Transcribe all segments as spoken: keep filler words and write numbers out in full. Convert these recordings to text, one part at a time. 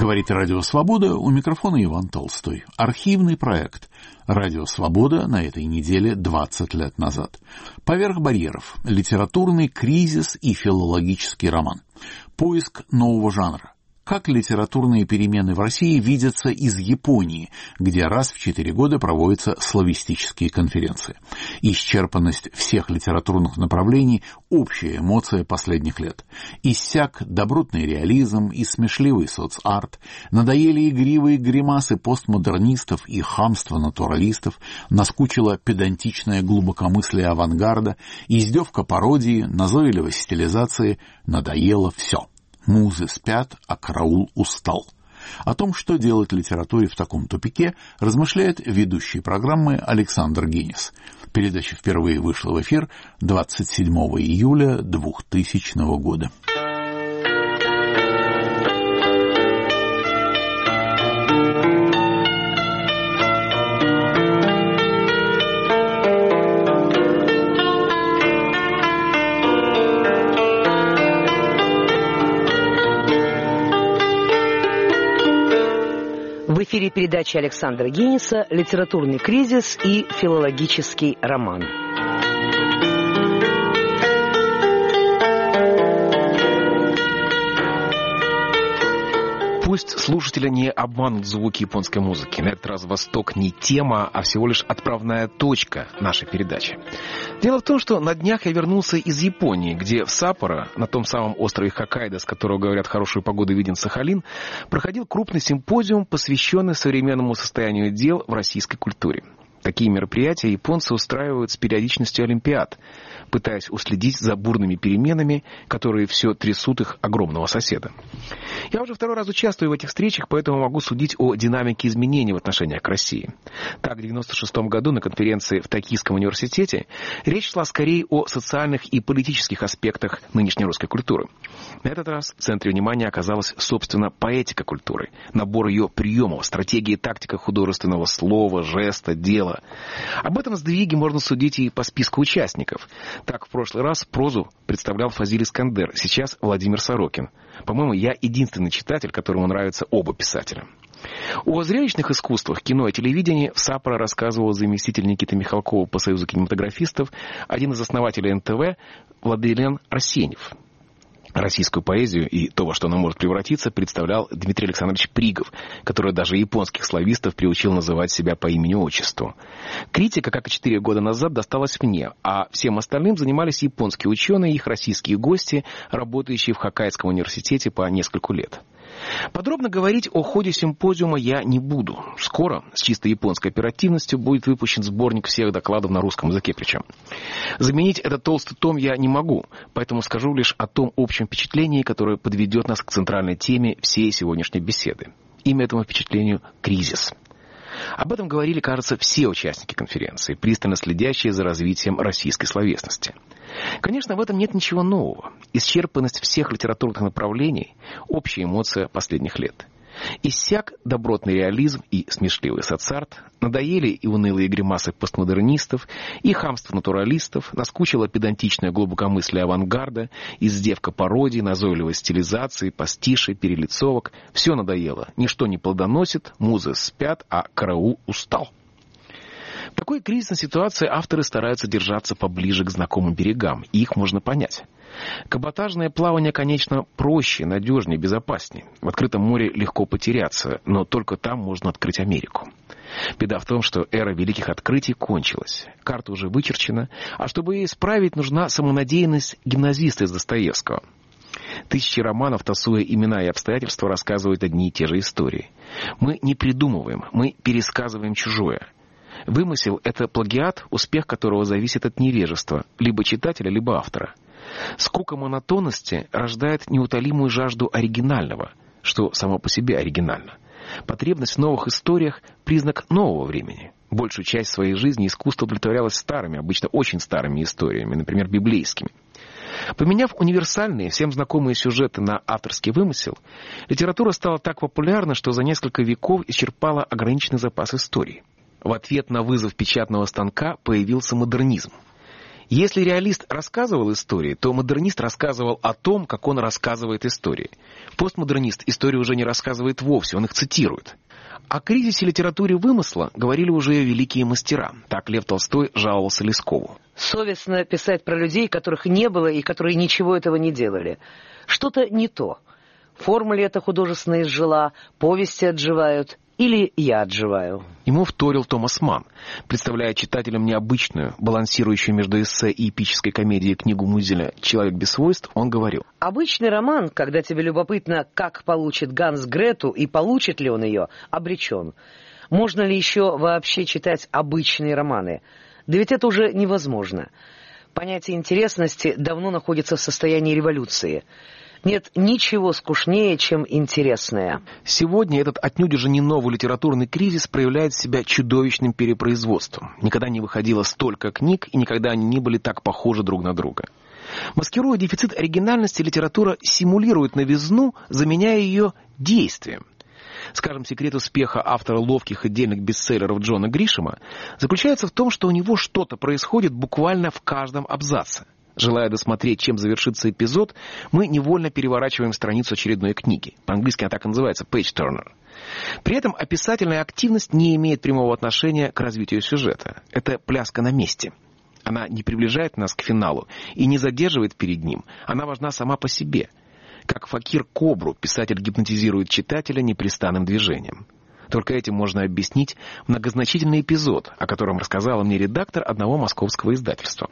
Говорит Радио Свобода, у микрофона Иван Толстой. Архивный проект «Радио Свобода» на этой неделе двадцать лет назад. «Поверх барьеров. Литературный кризис и филологический роман. Поиск нового жанра. Как литературные перемены в России видятся из Японии, где раз в четыре года проводятся славистические конференции. Исчерпанность всех литературных направлений – общая эмоция последних лет. Иссяк добротный реализм и смешливый соцарт, надоели игривые гримасы постмодернистов и хамство натуралистов, наскучило педантичное глубокомыслие авангарда, издевка пародии, назойливость стилизации, надоело все. Музы спят, а караул устал. О том, что делать литературе в таком тупике, размышляет ведущий программы Александр Генис. Передача впервые вышла в эфир двадцать седьмого июля двухтысячного года. В эфире передача Александра Гениса «Литературный кризис и филологический роман». Пусть слушателя не обманут звуки японской музыки. На этот раз Восток не тема, а всего лишь отправная точка нашей передачи. Дело в том, что на днях я вернулся из Японии, где в Саппоро, на том самом острове Хоккайдо, с которого, говорят, хорошую погоду виден Сахалин, проходил крупный симпозиум, посвященный современному состоянию дел в российской культуре. Такие мероприятия японцы устраивают с периодичностью олимпиад, пытаясь уследить за бурными переменами, которые все трясут их огромного соседа. Я уже второй раз участвую в этих встречах, поэтому могу судить о динамике изменений в отношениях к России. Так, в девяносто шестом году на конференции в Токийском университете речь шла скорее о социальных и политических аспектах нынешней русской культуры. На этот раз в центре внимания оказалась, собственно, поэтика культуры, набор ее приемов, стратегии и тактика художественного слова, жеста, дела. Об этом сдвиге можно судить и по списку участников. Так, в прошлый раз прозу представлял Фазиль Искандер, сейчас Владимир Сорокин. По-моему, я единственный читатель, которому нравятся оба писателя. О зрелищных искусствах, кино и телевидении в Саппоро рассказывал заместитель Никиты Михалкова по Союзу кинематографистов, один из основателей эн тэ вэ Владилен Арсеньев. Российскую поэзию и то, во что она может превратиться, представлял Дмитрий Александрович Пригов, который даже японских славистов приучил называть себя по имени-отчеству. Критика, как и четыре года назад, досталась мне, а всем остальным занимались японские ученые и их российские гости, работающие в Хоккайдском университете по нескольку лет. Подробно говорить о ходе симпозиума я не буду. Скоро, с чисто японской оперативностью, будет выпущен сборник всех докладов на русском языке причем. Заменить этот толстый том я не могу, поэтому скажу лишь о том общем впечатлении, которое подведет нас к центральной теме всей сегодняшней беседы. Имя этому впечатлению – кризис. Об этом говорили, кажется, все участники конференции, пристально следящие за развитием российской словесности. Конечно, в этом нет ничего нового. Исчерпанность всех литературных направлений – общая эмоция последних лет. Иссяк добротный реализм и смешливый соцарт, надоели и унылые гримасы постмодернистов, и хамство натуралистов, наскучило педантичное глубокомыслие авангарда, издевка пародий, назойливость стилизации, пастиши, перелицовок. Все надоело, ничто не плодоносит, музы спят, а караул устал. В такой кризисной ситуации авторы стараются держаться поближе к знакомым берегам, и их можно понять. Каботажное плавание, конечно, проще, надежнее, безопаснее. В открытом море легко потеряться, но только там можно открыть Америку. Беда в том, что эра великих открытий кончилась. Карта уже вычерчена, а чтобы ее исправить, нужна самонадеянность гимназиста из Достоевского. Тысячи романов, тасуя имена и обстоятельства, рассказывают одни и те же истории. Мы не придумываем, мы пересказываем чужое. Вымысел — это плагиат, успех которого зависит от невежества, либо читателя, либо автора. Скука монотонности рождает неутолимую жажду оригинального, что само по себе оригинально. Потребность в новых историях — признак нового времени. Большую часть своей жизни искусство удовлетворялось старыми, обычно очень старыми историями, например, библейскими. Поменяв универсальные, всем знакомые сюжеты на авторский вымысел, литература стала так популярна, что за несколько веков исчерпала ограниченный запас историй. В ответ на вызов печатного станка появился модернизм. Если реалист рассказывал истории, то модернист рассказывал о том, как он рассказывает истории. Постмодернист историю уже не рассказывает вовсе, он их цитирует. О кризисе литературе вымысла говорили уже великие мастера. Так Лев Толстой жаловался Лескову. Совестно писать про людей, которых не было и которые ничего этого не делали. Что-то не то. Форма ли это художественно изжила, повести отживают, или я отживаю. Ему вторил Томас Манн, представляя читателям необычную, балансирующую между эссе и эпической комедией книгу Мюзеля «Человек без свойств», он говорил: обычный роман, когда тебе любопытно, как получит Ганс Грету и получит ли он ее, обречен. Можно ли еще вообще читать обычные романы? Да ведь это уже невозможно. Понятие интересности давно находится в состоянии революции. Нет ничего скучнее, чем интересное. Сегодня этот отнюдь уже не новый литературный кризис проявляет себя чудовищным перепроизводством. Никогда не выходило столько книг, и никогда они не были так похожи друг на друга. Маскируя дефицит оригинальности, литература симулирует новизну, заменяя ее действием. Скажем, секрет успеха автора ловких и дельных бестселлеров Джона Гришэма заключается в том, что у него что-то происходит буквально в каждом абзаце. Желая досмотреть, чем завершится эпизод, мы невольно переворачиваем страницу очередной книги. По-английски она так и называется «page turner». При этом описательная активность не имеет прямого отношения к развитию сюжета. Это пляска на месте. Она не приближает нас к финалу и не задерживает перед ним. Она важна сама по себе. Как факир кобру, писатель гипнотизирует читателя непрестанным движением. Только этим можно объяснить многозначительный эпизод, о котором рассказала мне редактор одного московского издательства.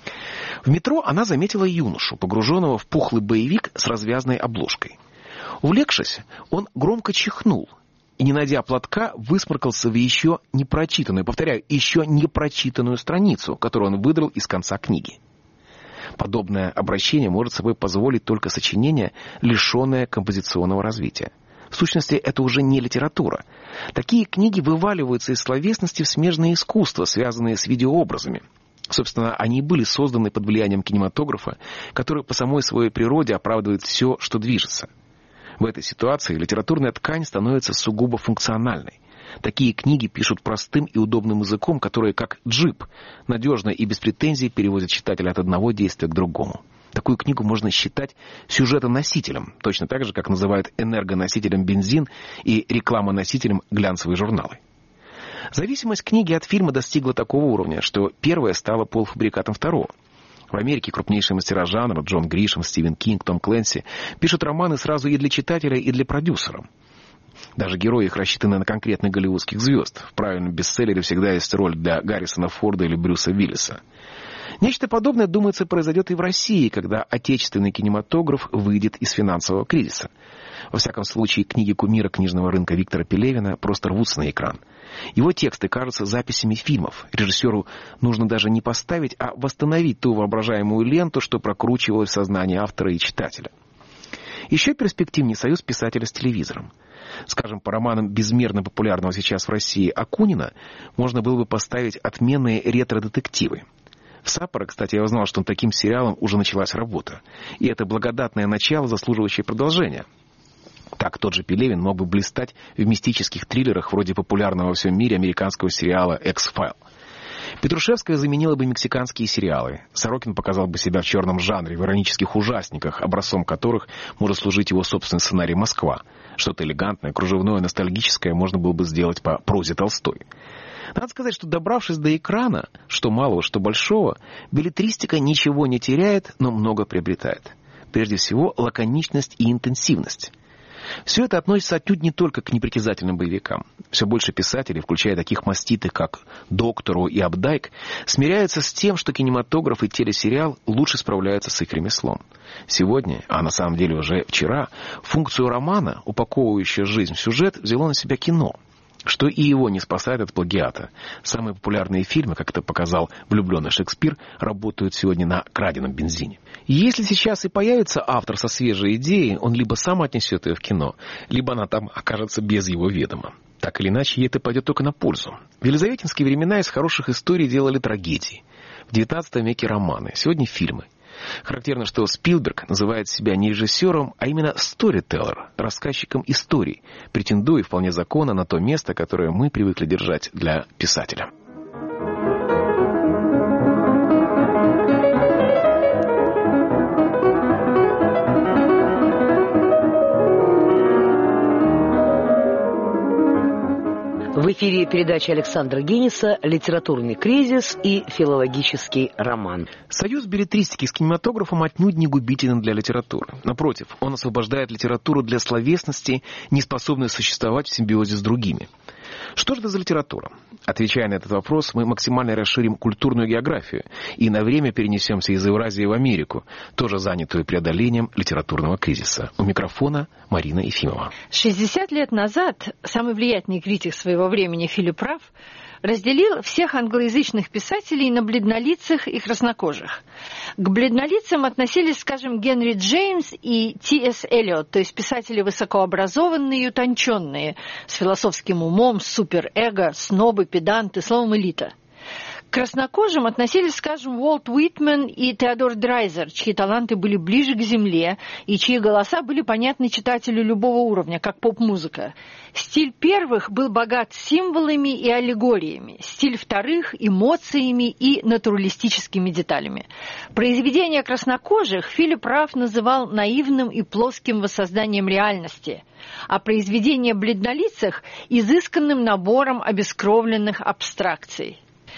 В метро она заметила юношу, погруженного в пухлый боевик с развязной обложкой. Увлекшись, он громко чихнул и, не найдя платка, высморкался в еще не прочитанную, повторяю, еще не прочитанную страницу, которую он выдрал из конца книги. Подобное обращение может собой позволить только сочинение, лишенное композиционного развития. В сущности, это уже не литература. Такие книги вываливаются из словесности в смежные искусства, связанные с видеообразами. Собственно, они были созданы под влиянием кинематографа, который по самой своей природе оправдывает все, что движется. В этой ситуации литературная ткань становится сугубо функциональной. Такие книги пишут простым и удобным языком, который, как джип, надежно и без претензий перевозит читателя от одного действия к другому. Такую книгу можно считать сюжетоносителем, точно так же, как называют энергоносителем бензин и рекламоносителем глянцевые журналы. Зависимость книги от фильма достигла такого уровня, что первая стала полуфабрикатом второго. В Америке крупнейшие мастера жанра Джон Гришэм, Стивен Кинг, Том Клэнси пишут романы сразу и для читателя, и для продюсера. Даже герои их рассчитаны на конкретных голливудских звезд. В правильном бестселлере всегда есть роль для Гаррисона Форда или Брюса Уиллиса. Нечто подобное, думается, произойдет и в России, когда отечественный кинематограф выйдет из финансового кризиса. Во всяком случае, книги кумира книжного рынка Виктора Пелевина просто рвутся на экран. Его тексты кажутся записями фильмов. Режиссеру нужно даже не поставить, а восстановить ту воображаемую ленту, что прокручивалась в сознании автора и читателя. Еще перспективнее союз писателя с телевизором. Скажем, по романам безмерно популярного сейчас в России Акунина можно было бы поставить отменные ретро-детективы. В «Саппоро», кстати, я узнал, что над таким сериалом уже началась работа. И это благодатное начало, заслуживающее продолжения. Так тот же Пелевин мог бы блистать в мистических триллерах вроде популярного во всем мире американского сериала «Экс-файл». Петрушевская заменила бы мексиканские сериалы. Сорокин показал бы себя в черном жанре, в иронических ужасниках, образцом которых может служить его собственный сценарий «Москва». Что-то элегантное, кружевное, ностальгическое можно было бы сделать по прозе Толстой. Надо сказать, что, добравшись до экрана, что малого, что большого, беллетристика ничего не теряет, но много приобретает. Прежде всего, лаконичность и интенсивность. Все это относится отнюдь не только к непритязательным боевикам. Все больше писателей, включая таких маститых, как Доктору и Абдайк, смиряются с тем, что кинематограф и телесериал лучше справляются с их ремеслом. Сегодня, а на самом деле уже вчера, функцию романа, упаковывающую жизнь в сюжет, взяло на себя кино. Что и его не спасает от плагиата. Самые популярные фильмы, как это показал «Влюбленный Шекспир», работают сегодня на краденом бензине. Если сейчас и появится автор со свежей идеей, он либо сам отнесет ее в кино, либо она там окажется без его ведома. Так или иначе, ей это пойдет только на пользу. В елизаветинские времена из хороших историй делали трагедии. В девятнадцатом веке романы, сегодня фильмы. Характерно, что Спилберг называет себя не режиссером, а именно сторителлер, рассказчиком историй, претендуя вполне законно на то место, которое мы привыкли держать для писателя. В эфире передача Александра Генниса «Литературный кризис» и филологический роман. Союз беллетристики с кинематографом отнюдь не губителен для литературы. Напротив, он освобождает литературу для словесности, не способной существовать в симбиозе с другими. Что же это за литература? Отвечая на этот вопрос, мы максимально расширим культурную географию и на время перенесемся из Евразии в Америку, тоже занятую преодолением литературного кризиса. У микрофона Марина Ефимова. шестьдесят лет назад самый влиятельный критик своего времени Филипп Рафф разделил всех англоязычных писателей на бледнолицых и краснокожих. К бледнолицам относились, скажем, Генри Джеймс и Ти Эс Эллиот, то есть писатели высокообразованные и утонченные, с философским умом, суперэго, снобы, педанты, словом, элита. К краснокожим относились, скажем, Уолт Уитмен и Теодор Драйзер, чьи таланты были ближе к земле и чьи голоса были понятны читателю любого уровня, как поп-музыка. Стиль первых был богат символами и аллегориями, стиль вторых – эмоциями и натуралистическими деталями. Произведения краснокожих Филипп Рафф называл наивным и плоским воссозданием реальности, а произведения бледнолицых – изысканным набором обескровленных абстракций.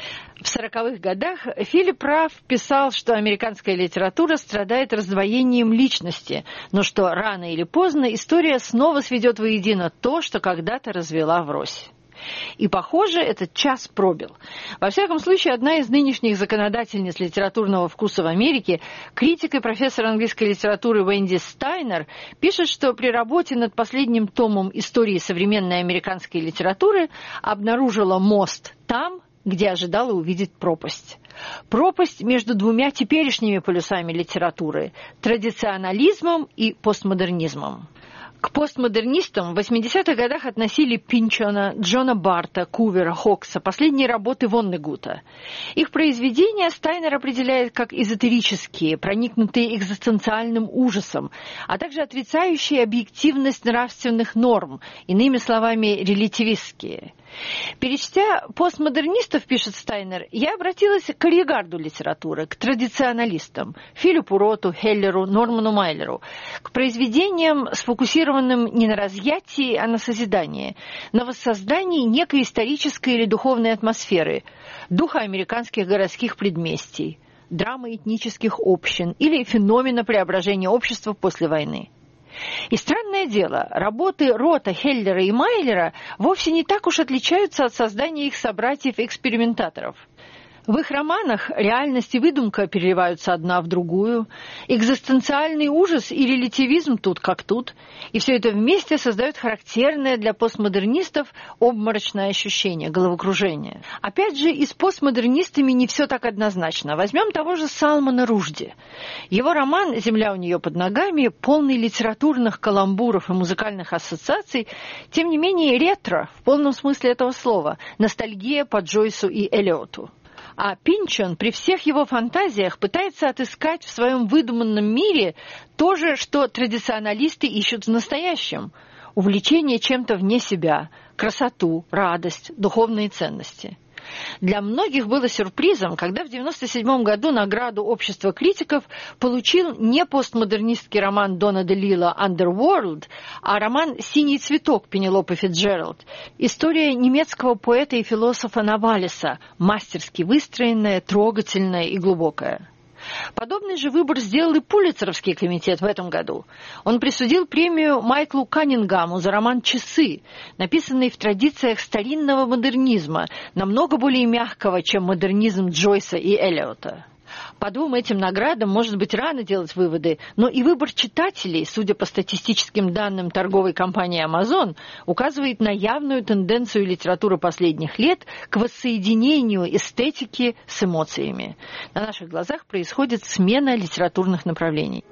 В сороковых годах Филипп Рафф писал, что американская литература страдает раздвоением личности, но что рано или поздно история снова сведет воедино то, что когда-то развела врозь. И, похоже, этот час пробил. Во всяком случае, одна из нынешних законодательниц литературного вкуса в Америке, критик и профессор английской литературы Венди Стайнер, пишет, что при работе над последним томом истории современной американской литературы обнаружила мост там, где ожидала увидеть пропасть. Пропасть между двумя теперешними полюсами литературы – традиционализмом и постмодернизмом. К постмодернистам в восьмидесятых годах относили Пинчона, Джона Барта, Кувера, Хокса, последние работы Воннегута. Их произведения Стайнер определяет как эзотерические, проникнутые экзистенциальным ужасом, а также отрицающие объективность нравственных норм, иными словами, релятивистские. Перечтя постмодернистов, пишет Стайнер, я обратилась к арьегарду литературы, к традиционалистам, Филиппу Роту, Хеллеру, Норману Майлеру, к произведениям, сфокусированным не на разъятии, а на созидании, на воссоздании некой исторической или духовной атмосферы, духа американских городских предместий, драмы этнических общин или феномена преображения общества после войны. И странное дело, работы Рота, Хеллера и Майлера вовсе не так уж отличаются от создания их собратьев-экспериментаторов. В их романах реальность и выдумка переливаются одна в другую, экзистенциальный ужас и релятивизм тут как тут, и все это вместе создает характерное для постмодернистов обморочное ощущение, головокружение. Опять же, и с постмодернистами не все так однозначно. Возьмем того же Салмана Ружди. Его роман «Земля у нее под ногами», полный литературных каламбуров и музыкальных ассоциаций, тем не менее ретро в полном смысле этого слова, ностальгия по Джойсу и Эллиоту. А Пинчон при всех его фантазиях пытается отыскать в своем выдуманном мире то же, что традиционалисты ищут в настоящем – увлечение чем-то вне себя, красоту, радость, духовные ценности. Для многих было сюрпризом, когда в девяносто седьмом году награду Общества критиков получил не постмодернистский роман Дона де Лилла «Underworld», а роман «Синий цветок» Пенелопы Фицджеральд. История немецкого поэта и философа Навалиса, мастерски выстроенная, трогательная и глубокая. Подобный же выбор сделал и Пулитцеровский комитет в этом году. Он присудил премию Майклу Каннингаму за роман «Часы», написанный в традициях старинного модернизма, намного более мягкого, чем модернизм Джойса и Эллиота. По двум этим наградам может быть рано делать выводы, но и выбор читателей, судя по статистическим данным торговой компании Amazon, указывает на явную тенденцию литературы последних лет к воссоединению эстетики с эмоциями. На наших глазах происходит смена литературных направлений.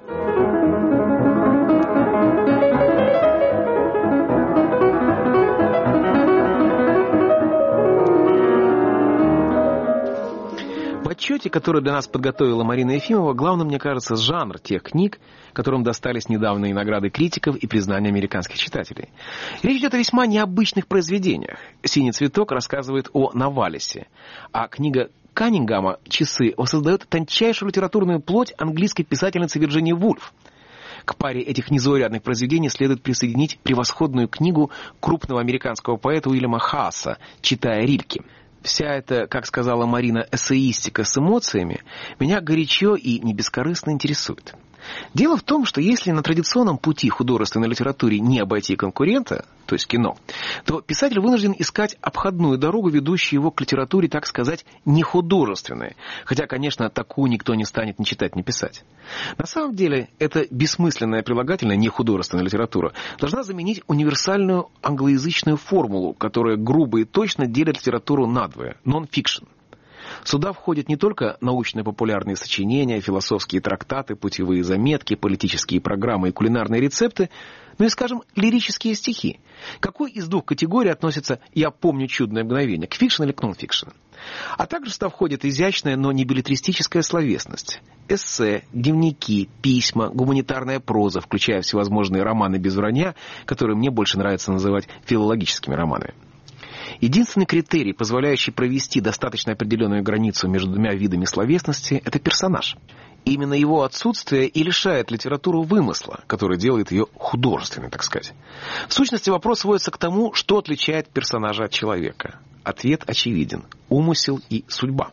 В отчете, который для нас подготовила Марина Ефимова, главным, мне кажется, жанр тех книг, которым достались недавние награды критиков и признания американских читателей. Речь идет о весьма необычных произведениях. «Синий цветок» рассказывает о Навалисе, а книга Каннингама «Часы» воссоздает тончайшую литературную плоть английской писательницы Вирджинии Вульф. К паре этих незаурядных произведений следует присоединить превосходную книгу крупного американского поэта Уильяма Хасса «Читая Рильке». Вся эта, как сказала Марина, эссеистика с эмоциями меня горячо и не бескорыстно интересует. Дело в том, что если на традиционном пути художественной литературе не обойти конкурента, то есть кино, то писатель вынужден искать обходную дорогу, ведущую его к литературе, так сказать, нехудожественной. Хотя, конечно, такую никто не станет ни читать, ни писать. На самом деле, эта бессмысленная прилагательная нехудожественная литература должна заменить универсальную англоязычную формулу, которая грубо и точно делит литературу надвое – нон-фикшн. Сюда входят не только научно-популярные сочинения, философские трактаты, путевые заметки, политические программы и кулинарные рецепты, но и, скажем, лирические стихи. К какой из двух категорий относится «Я помню чудное мгновение» – к фикшн или к нон-фикшн? А также сюда входит изящная, но не беллетристическая словесность. Эссе, дневники, письма, гуманитарная проза, включая всевозможные романы без вранья, которые мне больше нравится называть филологическими романами. Единственный критерий, позволяющий провести достаточно определенную границу между двумя видами словесности, это персонаж. Именно его отсутствие и лишает литературу вымысла, который делает ее художественной, так сказать. В сущности, вопрос сводится к тому, что отличает персонажа от человека. Ответ очевиден – умысел и судьба.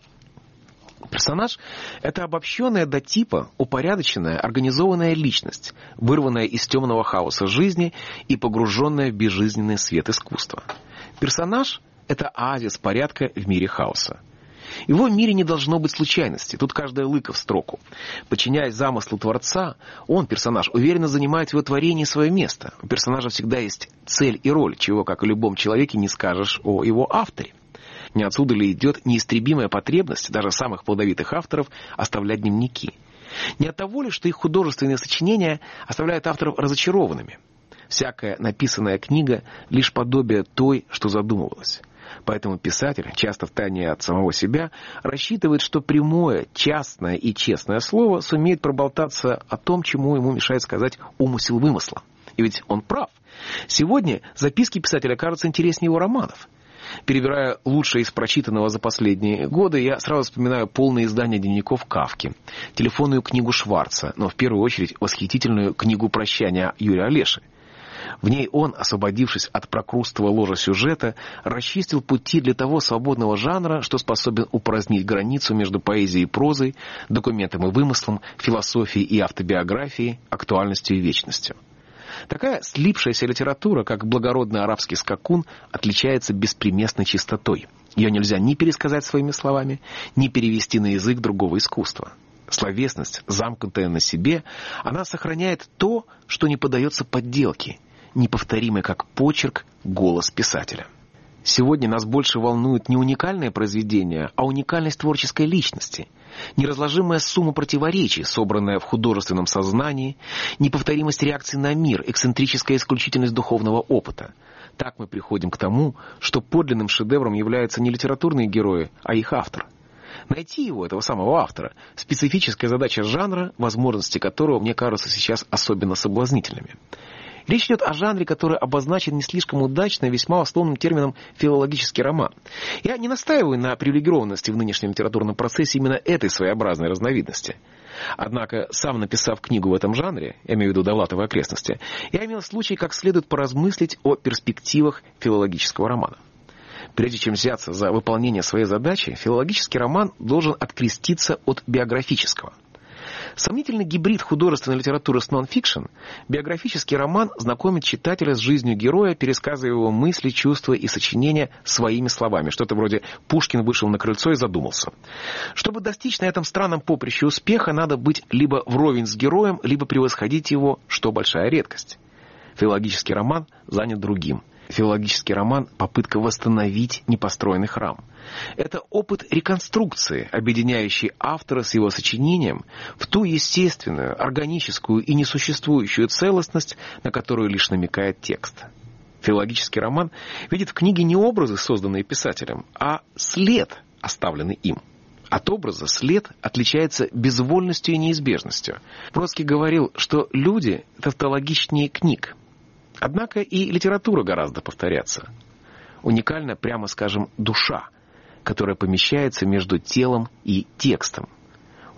Персонаж – это обобщенная до типа, упорядоченная, организованная личность, вырванная из темного хаоса жизни и погруженная в безжизненный свет искусства. Персонаж – это оазис порядка в мире хаоса. В его мире не должно быть случайности, тут каждая лыка в строку. Подчиняясь замыслу Творца, он, персонаж, уверенно занимает в его творении свое место. У персонажа всегда есть цель и роль, чего, как и любом человеке, не скажешь о его авторе. Не отсюда ли идет неистребимая потребность даже самых плодовитых авторов оставлять дневники? Не от того ли, что их художественные сочинения оставляют авторов разочарованными? Всякая написанная книга — лишь подобие той, что задумывалась. Поэтому писатель, часто втайне от самого себя, рассчитывает, что прямое, частное и честное слово сумеет проболтаться о том, чему ему мешает сказать умысел вымысла. И ведь он прав. Сегодня записки писателя кажутся интереснее его романов. Перебирая лучшее из прочитанного за последние годы, я сразу вспоминаю полное издание дневников Кафки, телефонную книгу Шварца, но в первую очередь восхитительную книгу «Прощания» Юрия Олеши. В ней он, освободившись от прокрустого ложа сюжета, расчистил пути для того свободного жанра, что способен упразднить границу между поэзией и прозой, документом и вымыслом, философией и автобиографией, актуальностью и вечностью. Такая слипшаяся литература, как благородный арабский скакун, отличается беспримесной чистотой. Ее нельзя ни пересказать своими словами, ни перевести на язык другого искусства. Словесность, замкнутая на себе, она сохраняет то, что не поддается подделке, неповторимый как почерк голос писателя. Сегодня нас больше волнует не уникальное произведение, а уникальность творческой личности, неразложимая сумма противоречий, собранная в художественном сознании, неповторимость реакции на мир, эксцентрическая исключительность духовного опыта. Так мы приходим к тому, что подлинным шедевром являются не литературные герои, а их автор. Найти его, этого самого автора, специфическая задача жанра, возможности которого, мне кажутся, сейчас особенно соблазнительными. Речь идет о жанре, который обозначен не слишком удачно и весьма условным термином «филологический роман». Я не настаиваю на привилегированности в нынешнем литературном процессе именно этой своеобразной разновидности. Однако, сам написав книгу в этом жанре, я имею в виду «Довлатовы окрестности», я имел случай как следует поразмыслить о перспективах филологического романа. Прежде чем взяться за выполнение своей задачи, филологический роман должен откреститься от биографического. Сомнительный гибрид художественной литературы с нон-фикшн, биографический роман знакомит читателя с жизнью героя, пересказывая его мысли, чувства и сочинения своими словами. Что-то вроде «Пушкин вышел на крыльцо и задумался». Чтобы достичь на этом странном поприще успеха, надо быть либо вровень с героем, либо превосходить его, что большая редкость. Филологический роман занят другим. Филологический роман – попытка восстановить непостроенный храм. Это опыт реконструкции, объединяющий автора с его сочинением в ту естественную, органическую и несуществующую целостность, на которую лишь намекает текст. Филологический роман видит в книге не образы, созданные писателем, а след, оставленный им. От образа след отличается безвольностью и неизбежностью. Бродский говорил, что люди – тавтологичнее книг. Однако и литература гораздо повторяться. Уникальна, прямо скажем, душа, которая помещается между телом и текстом.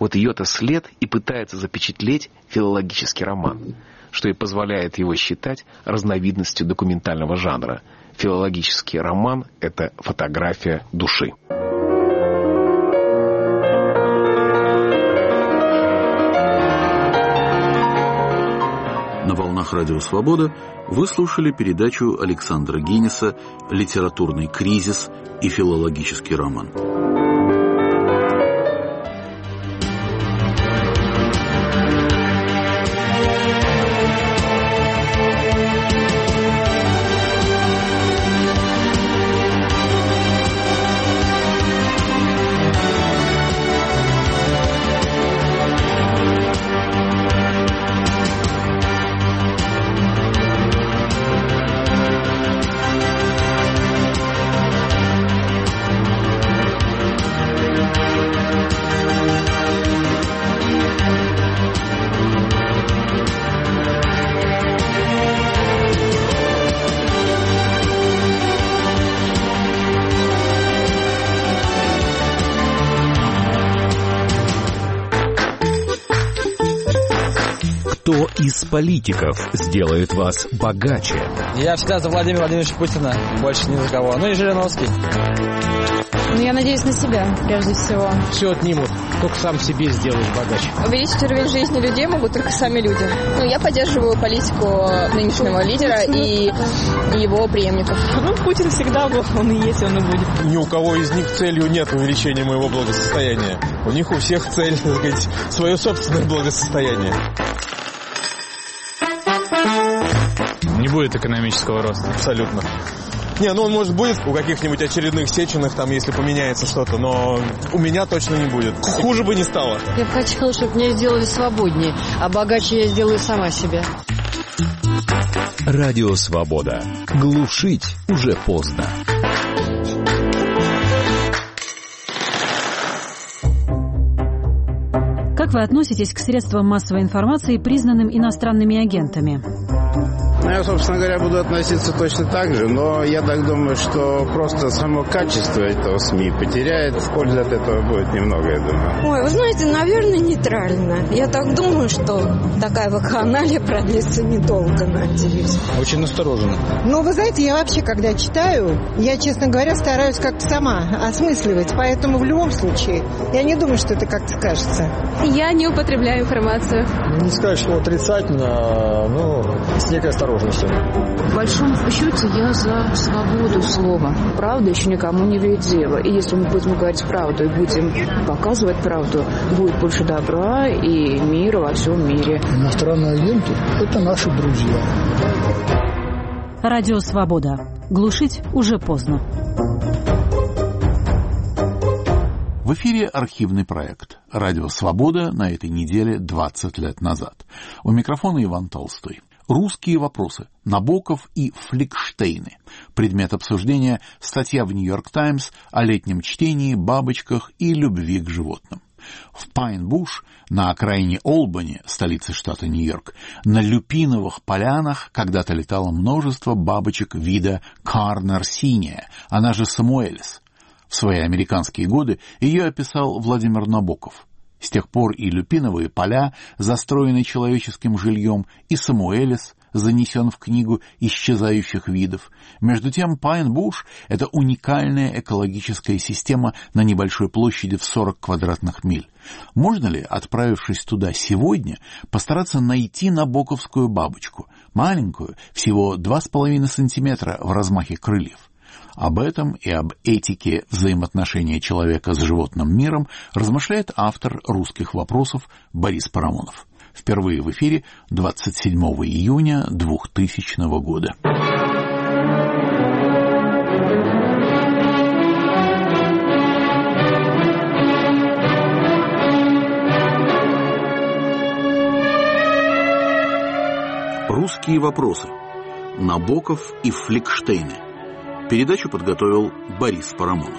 Вот ее-то след и пытается запечатлеть филологический роман, что и позволяет его считать разновидностью документального жанра. Филологический роман — это фотография души. На волнах Радио Свобода вы слушали передачу Александра Гинеса «Литературный кризис и филологический роман». Кто из политиков сделает вас богаче? Я всегда за Владимира Владимировича Путина, больше ни за кого. Ну и Жириновский. Ну, я надеюсь на себя, прежде всего. Все отнимут, только сам себе сделаешь богаче. Увеличить уровень жизни людей могут только сами люди. Ну, я поддерживаю политику нынешнего лидера и его преемников. Ну, Путин всегда был, он и есть, он и будет. Ни у кого из них целью нет увеличения моего благосостояния. У них у всех цель, так сказать, свое собственное благосостояние. Не будет экономического роста. Абсолютно. Не, ну он, может, будет у каких-нибудь очередных Сечиных, там, если поменяется что-то, но у меня точно не будет. Хуже бы не стало. Я бы хотела, чтобы меня сделали свободнее, а богаче я сделаю сама себя. Радио Свобода. Глушить уже поздно. Как вы относитесь к средствам массовой информации, признанным иностранными агентами? Я, собственно говоря, буду относиться точно так же, но я так думаю, что просто само качество этого СМИ потеряет, пользы от этого будет немного, я думаю. Ой, вы знаете, наверное, нейтрально. Я так думаю, что такая вакханалия продлится недолго, надеюсь. Очень настороженно. Ну, вы знаете, я вообще, когда читаю, я, честно говоря, стараюсь как-то сама осмысливать, поэтому в любом случае я не думаю, что это как-то скажется. Я не употребляю информацию. Не сказать, что отрицательно, но с некой осторожностью. В большом счете я за свободу слова. Правда еще никому не вредила. И если мы будем говорить правду и будем показывать правду, будет больше добра и мира во всем мире. Иностранные агенты – это наши друзья. Радио Свобода. Глушить уже поздно. В эфире архивный проект «Радио Свобода» на этой неделе двадцать лет назад. У микрофона Иван Толстой. Русские вопросы. Набоков и Фликштейны. Предмет обсуждения – статья в «Нью-Йорк Таймс» о летнем чтении, бабочках и любви к животным. В Пайн-Буш, на окраине Олбани, столицы штата Нью-Йорк, на люпиновых полянах когда-то летало множество бабочек вида Карнер синяя, она же Самуэлис. В свои американские годы ее описал Владимир Набоков. С тех пор и люпиновые поля застроены человеческим жильем, и Самуэлис занесен в книгу исчезающих видов. Между тем, Пайн-Буш — это уникальная экологическая система на небольшой площади в сорок квадратных миль. Можно ли, отправившись туда сегодня, постараться найти набоковскую бабочку, маленькую, всего два с половиной сантиметра в размахе крыльев? Об этом и об этике взаимоотношения человека с животным миром размышляет автор «Русских вопросов» Борис Парамонов. Впервые в эфире двадцать седьмого июня двухтысячного года. «Русские вопросы». Набоков и Фликштейны. Передачу подготовил Борис Парамонов.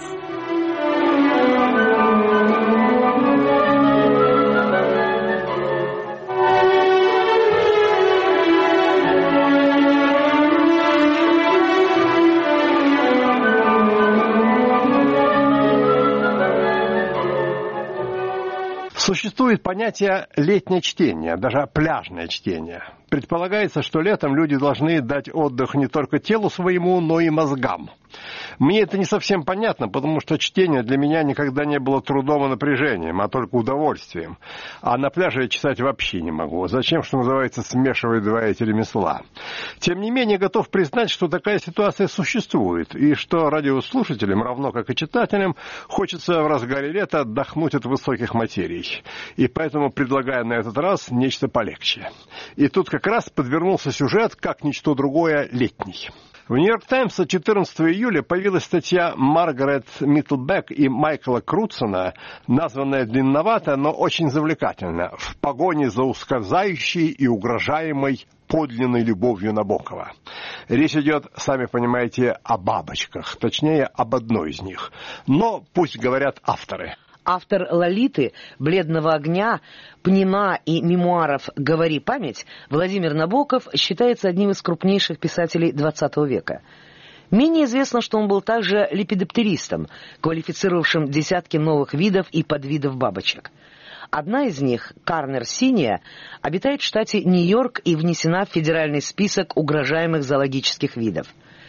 Существует понятие «летнее чтение», даже «пляжное чтение». Предполагается, что летом люди должны дать отдых не только телу своему, но и мозгам. Мне это не совсем понятно, потому что чтение для меня никогда не было трудом и напряжением, а только удовольствием. А на пляже я читать вообще не могу. Зачем, что называется, смешивать два эти ремесла? Тем не менее, готов признать, что такая ситуация существует, и что радиослушателям, равно как и читателям, хочется в разгаре лета отдохнуть от высоких материй. И поэтому предлагаю на этот раз нечто полегче. И тут как раз подвернулся сюжет, как ничто другое, летний. В «Нью-Йорк Таймс» от четырнадцатого июля появилась статья Маргарет Миттлбек и Майкла Крутсона, названная длинновато, но очень завлекательно, «В погоне за ускользающей и угрожаемой подлинной любовью Набокова». Речь идет, сами понимаете, о бабочках, точнее, об одной из них. Но пусть говорят авторы. Автор «Лолиты», «Бледного огня», «Пнина» и мемуаров «Говори память» Владимир Набоков считается одним из крупнейших писателей двадцатого века. Менее известно, что он был также лепидоптеристом, квалифицировавшим десятки новых видов и подвидов бабочек. Одна из них, Карнер синяя, обитает в штате Нью-Йорк и внесена в федеральный список угрожаемых зоологических видов.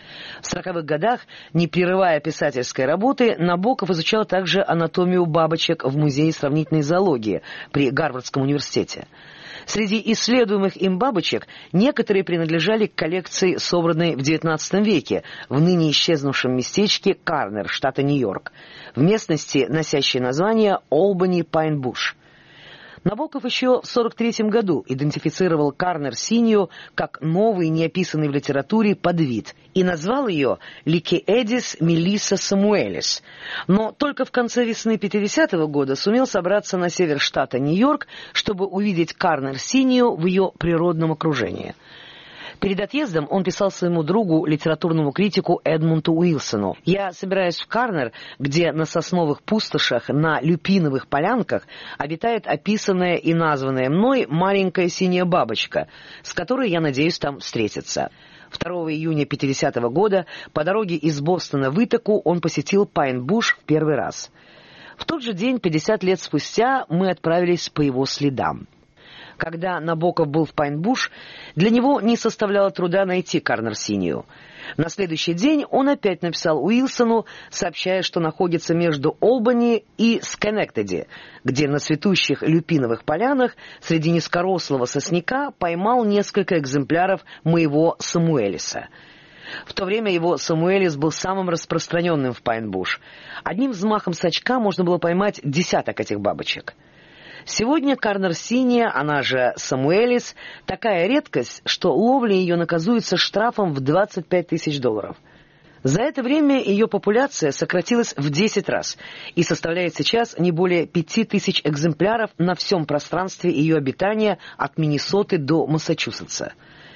В сороковых годах, не прерывая писательской работы, Набоков изучал также анатомию бабочек в Музее сравнительной зоологии при Гарвардском университете. Среди исследуемых им бабочек некоторые принадлежали к коллекции, собранной в девятнадцатом веке в ныне исчезнувшем местечке Карнер, штата Нью-Йорк, в местности, носящей название Олбани Пайн-Буш. Набоков еще в сорок третьем году идентифицировал Карнер синюю как новый, неописанный в литературе подвид и назвал ее Ликеэдис мелисса самуэлис. Но только в конце весны пятидесятого года сумел собраться на север штата Нью-Йорк, чтобы увидеть Карнер синюю в ее природном окружении. Перед отъездом он писал своему другу, литературному критику Эдмунду Уилсону: «Я собираюсь в Карнер, где на сосновых пустошах, на люпиновых полянках обитает описанная и названная мной маленькая синяя бабочка, с которой я надеюсь там встретиться». второго июня пятидесятого года по дороге из Бостона в Итаку он посетил Пайн-Буш в первый раз. В тот же день, пятьдесят лет спустя, мы отправились по его следам. Когда Набоков был в Пайн-Буш, для него не составляло труда найти Карнер синюю. На следующий день он опять написал Уилсону, сообщая, что находится между Олбани и Скенектеди, где на цветущих люпиновых полянах среди низкорослого сосняка поймал несколько экземпляров моего Самуэлиса. В то время его Самуэлис был самым распространенным в Пайн-Буш. Одним взмахом сачка можно было поймать десяток этих бабочек. Сегодня Карнер синяя, она же Самуэлис, такая редкость, что ловля ее наказуется штрафом в двадцать пять тысяч долларов. За это время ее популяция сократилась в десять раз и составляет сейчас не более пяти тысяч экземпляров на всем пространстве ее обитания от Миннесоты до Массачусетса.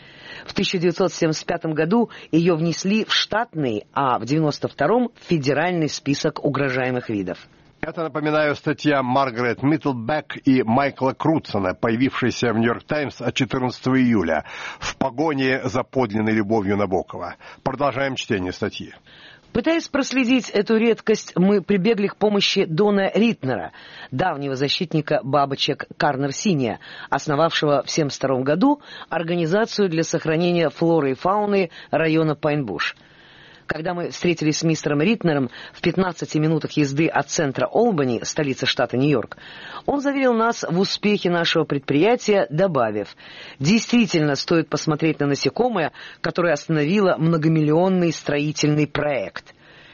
В тысяча девятьсот семьдесят пятом году ее внесли в штатный, а в девяносто втором в федеральный список угрожаемых видов. Это, напоминаю, статья Маргарет Миттлбек и Майкла Крутсона, появившаяся в «Нью-Йорк Таймс» от четырнадцатого июля «В погоне за подлинной любовью Набокова». Продолжаем чтение статьи. Пытаясь проследить эту редкость, мы прибегли к помощи Дона Ритнера, давнего защитника бабочек Карнер синяя, основавшего в семьдесят втором году организацию для сохранения флоры и фауны района Пайн-Буш. Когда мы встретились с мистером Ритнером в пятнадцати минутах езды от центра Олбани, столицы штата Нью-Йорк, он заверил нас в успехе нашего предприятия, добавив: «Действительно стоит посмотреть на насекомое, которое остановило многомиллионный строительный проект».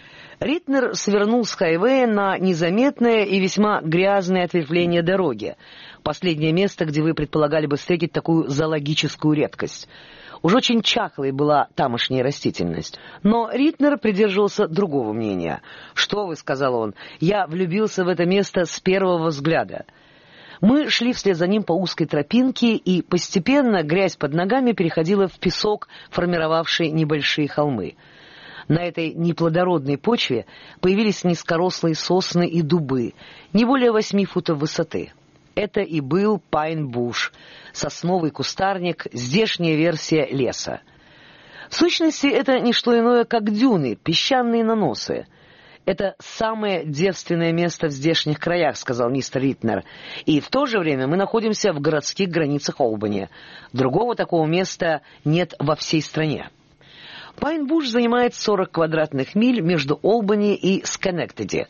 Ритнер свернул с хайвея на незаметное и весьма грязное ответвление дороги, последнее место, где вы предполагали бы встретить такую зоологическую редкость. Уж очень чахлой была тамошняя растительность. Но Ритнер придерживался другого мнения. «Что вы», — сказал он, — «я влюбился в это место с первого взгляда». Мы шли вслед за ним по узкой тропинке, и постепенно грязь под ногами переходила в песок, формировавший небольшие холмы. На этой неплодородной почве появились низкорослые сосны и дубы, не более восьми футов высоты. Это и был Пайн-Буш, сосновый кустарник, здешняя версия леса. В сущности, это не что иное, как дюны, песчаные наносы. «Это самое девственное место в здешних краях», — сказал мистер Ритнер. «И в то же время мы находимся в городских границах Олбани. Другого такого места нет во всей стране». Пайн-Буш занимает сорок квадратных миль между Олбани и Сконнектиди.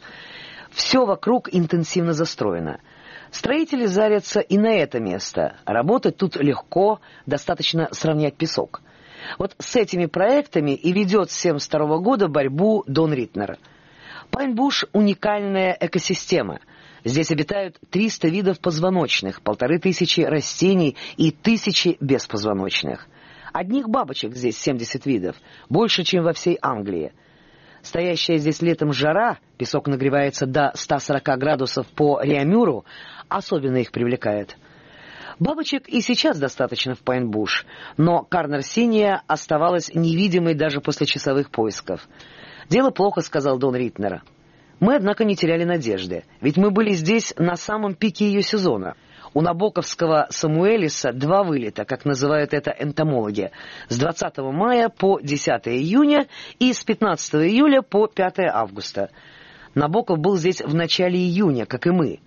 Все вокруг интенсивно застроено. Строители зарятся и на это место. Работать тут легко, достаточно сравнять песок. Вот с этими проектами и ведет с семьдесят второго года борьбу Дон Ритнер. Пайн-Буш — уникальная экосистема. Здесь обитают триста видов позвоночных, полторы тысячи растений и тысячи беспозвоночных. Одних бабочек здесь семьдесят видов, больше, чем во всей Англии. Стоящая здесь летом жара, песок нагревается до ста сорока градусов по Реамюру, особенно их привлекает. Бабочек и сейчас достаточно в Пайн-Буш, но карнарсиния оставалась невидимой даже после часовых поисков. «Дело плохо», — сказал Дон Ритнер. «Мы, однако, не теряли надежды, ведь мы были здесь на самом пике ее сезона. У набоковского Самуэлиса два вылета, как называют это энтомологи, с двадцатого мая по десятого июня и с пятнадцатого июля по пятого августа. Набоков был здесь в начале июня, как и мы.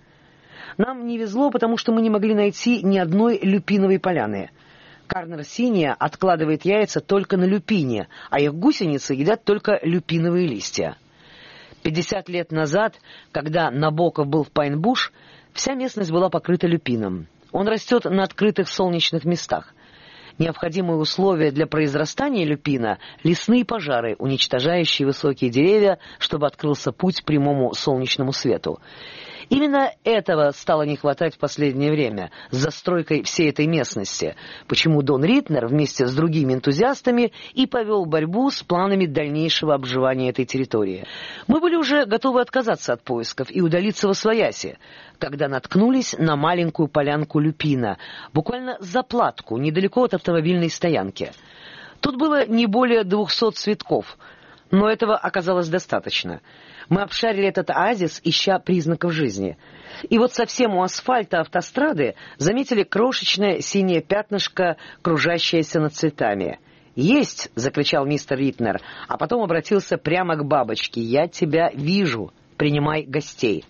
Нам не везло, потому что мы не могли найти ни одной люпиновой поляны. Карнарсиния откладывает яйца только на люпине, а их гусеницы едят только люпиновые листья. Пятьдесят лет назад, когда Набоков был в Пайн-Буш, вся местность была покрыта люпином. Он растет на открытых солнечных местах. Необходимые условия для произрастания люпина — лесные пожары, уничтожающие высокие деревья, чтобы открылся путь прямому солнечному свету. Именно этого стало не хватать в последнее время с застройкой всей этой местности, почему Дон Ритнер вместе с другими энтузиастами и повел борьбу с планами дальнейшего обживания этой территории. Мы были уже готовы отказаться от поисков и удалиться восвояси, когда наткнулись на маленькую полянку люпина, буквально за платку, недалеко от автомобильной стоянки. Тут было не более двухсот цветков, но этого оказалось достаточно. Мы обшарили этот оазис, ища признаков жизни. И вот совсем у асфальта автострады заметили крошечное синее пятнышко, кружащееся над цветами. «Есть!» — закричал мистер Ритнер, а потом обратился прямо к бабочке. «Я тебя вижу! Принимай гостей!»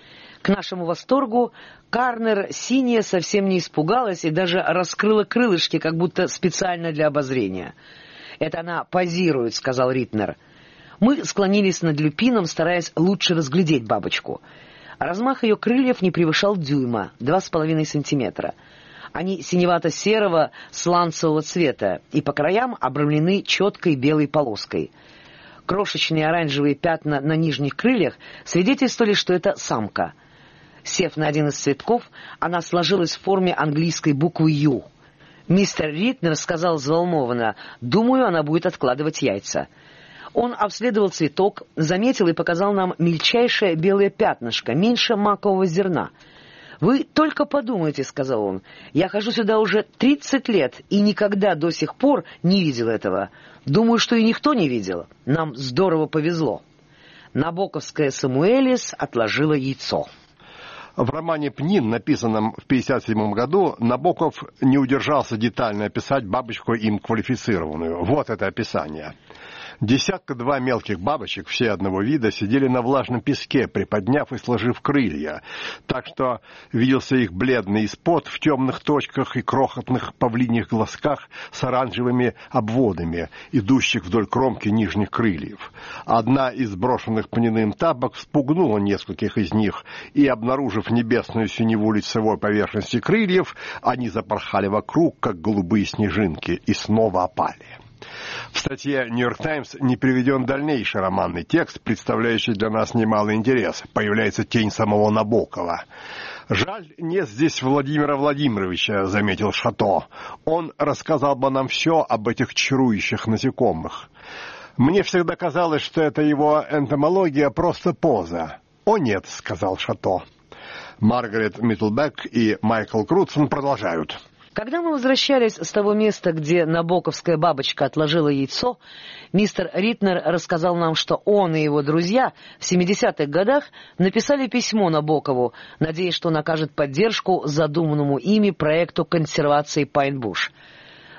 К нашему восторгу Карнер-синяя совсем не испугалась и даже раскрыла крылышки, как будто специально для обозрения. «Это она позирует», — сказал Ритнер. Мы склонились над люпином, стараясь лучше разглядеть бабочку. Размах ее крыльев не превышал дюйма, два с половиной сантиметра. Они синевато-серого сланцевого цвета и по краям обрамлены четкой белой полоской. Крошечные оранжевые пятна на нижних крыльях свидетельствовали, что это самка. Сев на один из цветков, она сложилась в форме английской буквы «Ю». Мистер Ритнер сказал взволнованно: «Думаю, она будет откладывать яйца». Он обследовал цветок, заметил и показал нам мельчайшее белое пятнышко, меньше макового зерна. «Вы только подумайте», — сказал он, — «я хожу сюда уже тридцать лет и никогда до сих пор не видел этого. Думаю, что и никто не видел. Нам здорово повезло». Набоковская Самуэлис отложила яйцо. В романе «Пнин», написанном в пятьдесят седьмом году, Набоков не удержался детально описать бабочку им квалифицированную. Вот это описание. Десятка-два мелких бабочек, все одного вида, сидели на влажном песке, приподняв и сложив крылья, так что виделся их бледный испод в темных точках и крохотных павлиньих глазках с оранжевыми обводами, идущих вдоль кромки нижних крыльев. Одна из брошенных пниным тапок спугнула нескольких из них, и, обнаружив небесную синеву лицевой поверхности крыльев, они запорхали вокруг, как голубые снежинки, и снова опали. В статье «Нью-Йорк Таймс» не приведен дальнейший романный текст, представляющий для нас немалый интерес. Появляется тень самого Набокова. «Жаль, нет здесь Владимира Владимировича», — заметил Шато. «Он рассказал бы нам все об этих чарующих насекомых. Мне всегда казалось, что это его энтомология просто поза». «О нет», — сказал Шато. Маргарет Миттлбек и Майкл Крутсон продолжают. Когда мы возвращались с того места, где набоковская бабочка отложила яйцо, мистер Ритнер рассказал нам, что он и его друзья в семидесятых годах написали письмо Набокову, надеясь, что он окажет поддержку задуманному ими проекту консервации Пайн-Буш.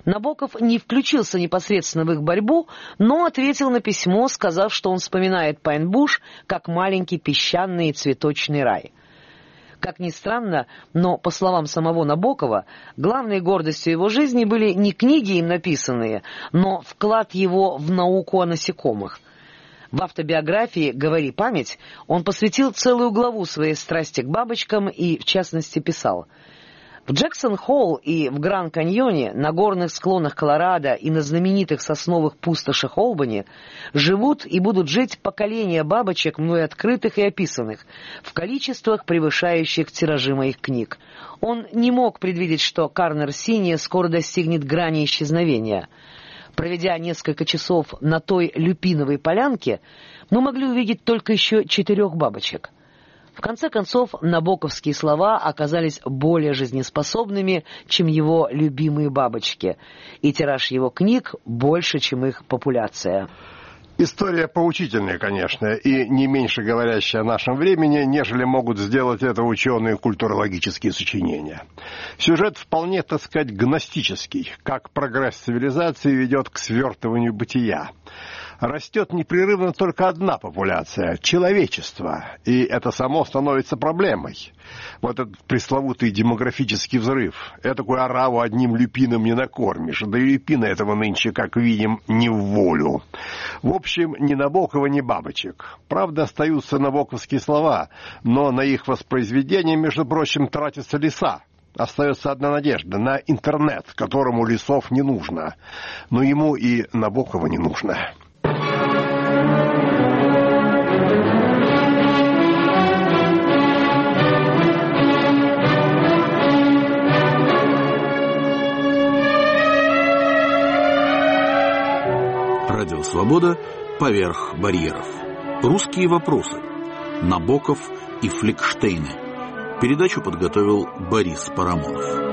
Набоков не включился непосредственно в их борьбу, но ответил на письмо, сказав, что он вспоминает Пайн-Буш как маленький песчаный и цветочный рай. Как ни странно, но, по словам самого Набокова, главной гордостью его жизни были не книги им написанные, но вклад его в науку о насекомых. В автобиографии «Говори память» он посвятил целую главу своей страсти к бабочкам и, в частности, писал: «В Джексон-Холл и в Гранд-Каньоне, на горных склонах Колорадо и на знаменитых сосновых пустошах Олбани живут и будут жить поколения бабочек, мной открытых и описанных, в количествах, превышающих тиражи моих книг». Он не мог предвидеть, что Карнер-Синия скоро достигнет грани исчезновения. Проведя несколько часов на той люпиновой полянке, мы могли увидеть только еще четырех бабочек. В конце концов, набоковские слова оказались более жизнеспособными, чем его любимые бабочки, и тираж его книг больше, чем их популяция. История поучительная, конечно, и не меньше говорящая о нашем времени, нежели могут сделать это ученые культурологические сочинения. Сюжет вполне, так сказать, гностический, как прогресс цивилизации ведет к свертыванию бытия. Растет непрерывно только одна популяция – человечество, и это само становится проблемой. Вот этот пресловутый демографический взрыв. Этакую ораву одним люпином не накормишь, да и люпина этого нынче, как видим, не в волю. В общем, ни Набокова, ни бабочек. Правда, остаются набоковские слова, но на их воспроизведение, между прочим, тратятся леса. Остается одна надежда – на интернет, которому лесов не нужно. Но ему и Набокова не нужно. Радио «Свобода» поверх барьеров. Русские вопросы. Набоков и Фликштейны. Передачу подготовил Борис Парамонов.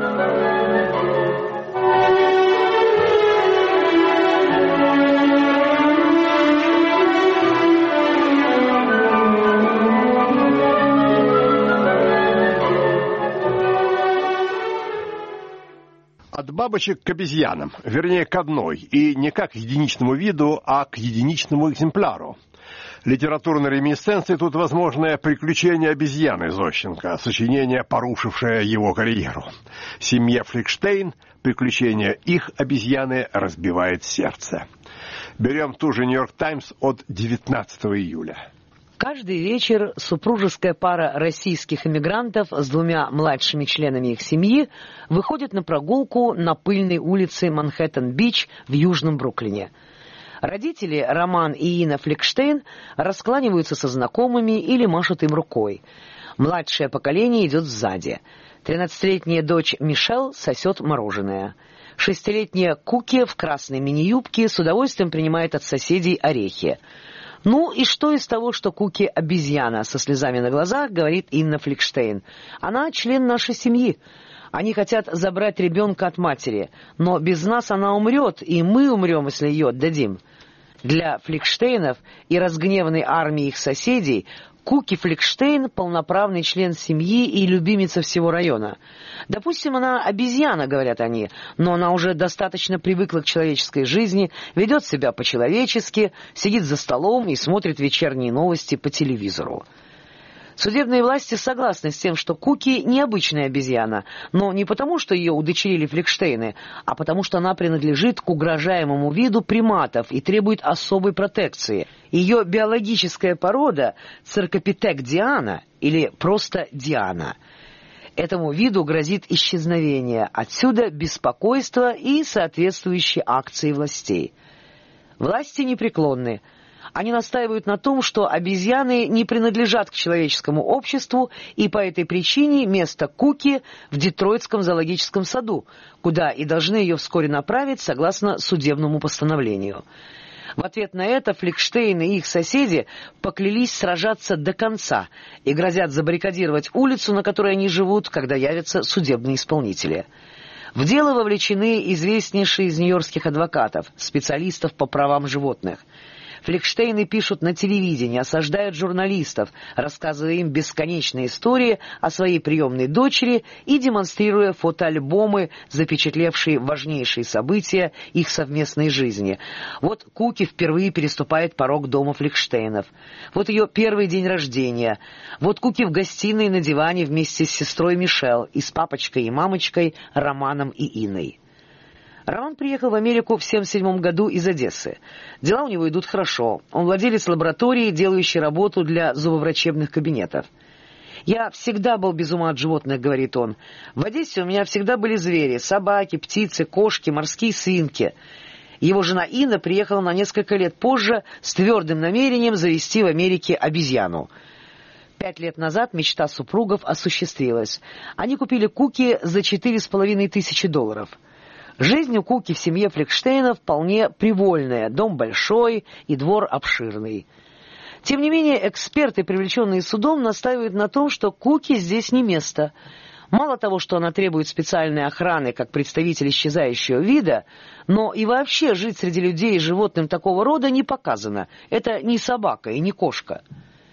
От бабочек к обезьянам, вернее, к одной, и не как к единичному виду, а к единичному экземпляру. Литературной реминисценцией тут возможное «Приключения обезьяны» Зощенко, сочинение, порушившее его карьеру. Семье Фликштейн «Приключения их обезьяны» разбивает сердце. Берем ту же «Нью-Йорк Таймс» от девятнадцатого июля. Каждый вечер супружеская пара российских эмигрантов с двумя младшими членами их семьи выходит на прогулку на пыльной улице Манхэттен-Бич в Южном Бруклине. Родители, Роман и Инна Фликштейн, раскланиваются со знакомыми или машут им рукой. Младшее поколение идет сзади. Тринадцатилетняя дочь Мишель сосет мороженое. Шестилетняя Куки в красной мини-юбке с удовольствием принимает от соседей орехи. «Ну и что из того, что Куки обезьяна?» — со слезами на глазах говорит Инна Фликштейн. «Она член нашей семьи. Они хотят забрать ребенка от матери, но без нас она умрет, и мы умрем, если ее отдадим». Для Фликштейнов и разгневанной армии их соседей Куки Фликштейн — полноправный член семьи и любимица всего района. Допустим, она обезьяна, говорят они, но она уже достаточно привыкла к человеческой жизни, ведет себя по-человечески, сидит за столом и смотрит вечерние новости по телевизору. Судебные власти согласны с тем, что Куки необычная обезьяна, но не потому, что ее удочерили Фликштейны, а потому, что она принадлежит к угрожаемому виду приматов и требует особой протекции. Ее биологическая порода — Церкопитек диана или просто Диана. Этому виду грозит исчезновение, отсюда беспокойство и соответствующие акции властей. Власти непреклонны. Они настаивают на том, что обезьяны не принадлежат к человеческому обществу, и по этой причине место Куки в Детройтском зоологическом саду, куда и должны ее вскоре направить согласно судебному постановлению. В ответ на это Фликштейн и их соседи поклялись сражаться до конца и грозят забаррикадировать улицу, на которой они живут, когда явятся судебные исполнители. В дело вовлечены известнейшие из нью-йоркских адвокатов, специалистов по правам животных. Фликштейны пишут на телевидении, осаждают журналистов, рассказывая им бесконечные истории о своей приемной дочери и демонстрируя фотоальбомы, запечатлевшие важнейшие события их совместной жизни. Вот Куки впервые переступает порог дома Фликштейнов. Вот ее первый день рождения. Вот Куки в гостиной на диване вместе с сестрой Мишель и с папочкой и мамочкой Романом и Инной. Роман приехал в Америку в семьдесят седьмом году из Одессы. Дела у него идут хорошо. Он владелец лаборатории, делающий работу для зубоврачебных кабинетов. «Я всегда был без ума от животных», — говорит он. «В Одессе у меня всегда были звери — собаки, птицы, кошки, морские свинки». Его жена Инна приехала на несколько лет позже с твердым намерением завести в Америке обезьяну. Пять лет назад мечта супругов осуществилась. Они купили Куки за четыре с половиной тысячи долларов. Жизнь у Куки в семье Фликштейнов вполне привольная, дом большой и двор обширный. Тем не менее, эксперты, привлеченные судом, настаивают на том, что Куки здесь не место. Мало того, что она требует специальной охраны как представитель исчезающего вида, но и вообще жить среди людей и животным такого рода не показано. Это не собака и не кошка.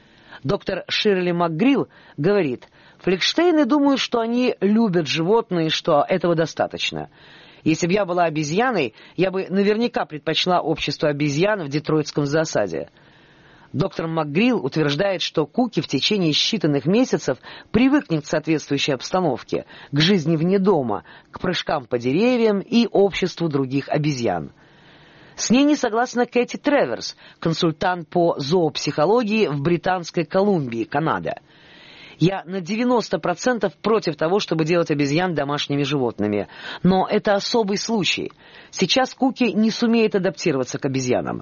Доктор Ширли МакГрилл говорит, Фликштейны думают, что они любят животные, что этого достаточно. Если бы я была обезьяной, я бы наверняка предпочла общество обезьян в детройтском засаде. Доктор МакГрилл утверждает, что Куки в течение считанных месяцев привыкнет к соответствующей обстановке, к жизни вне дома, к прыжкам по деревьям и обществу других обезьян. С ней не согласна Кэти Треверс, консультант по зоопсихологии в Британской Колумбии, Канада. Я на девяносто процентов против того, чтобы делать обезьян домашними животными. Но это особый случай. Сейчас Куки не сумеет адаптироваться к обезьянам.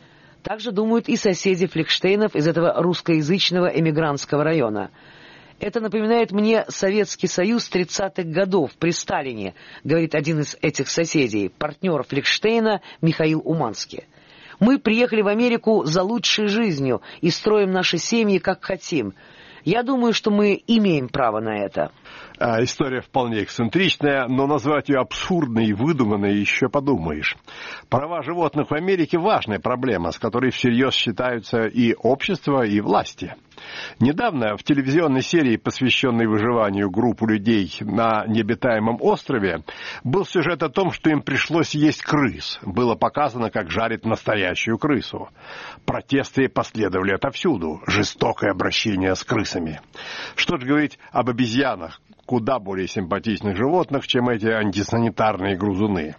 Также думают и соседи Фликштейнов из этого русскоязычного эмигрантского района. Это напоминает мне Советский Союз тридцатых годов при Сталине, говорит один из этих соседей, партнер Фликштейна Михаил Уманский. Мы приехали в Америку за лучшей жизнью и строим наши семьи как хотим. Я думаю, что мы имеем право на это. История вполне эксцентричная, но назвать ее абсурдной и выдуманной еще подумаешь. Права животных в Америке – важная проблема, с которой всерьез считаются и общество, и власти. Недавно в телевизионной серии, посвященной выживанию группы людей на необитаемом острове, был сюжет о том, что им пришлось есть крыс. Было показано, как жарят настоящую крысу. Протесты последовали отовсюду. Жестокое обращение с крысами. Что же говорить об обезьянах, куда более симпатичных животных, чем эти антисанитарные грызуны.